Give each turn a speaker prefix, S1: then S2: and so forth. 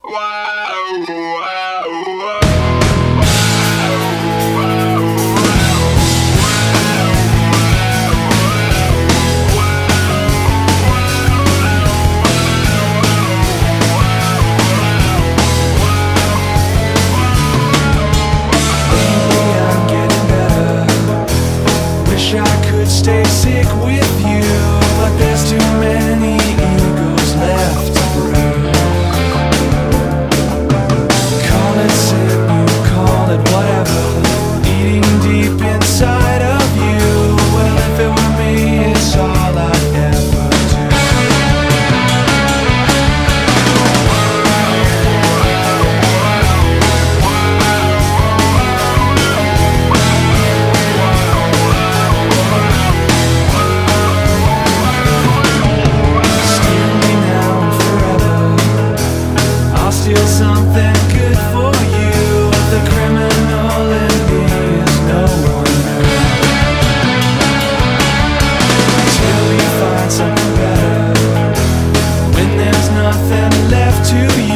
S1: Stay sick with you, but there's too many egos left to bruise. Call it sin, you call it whatever, eating deep inside of you. Well, if it were me, it's all I'd ever something good for you. The criminal in me is no one new. Till you find something better, when there's nothing left to you.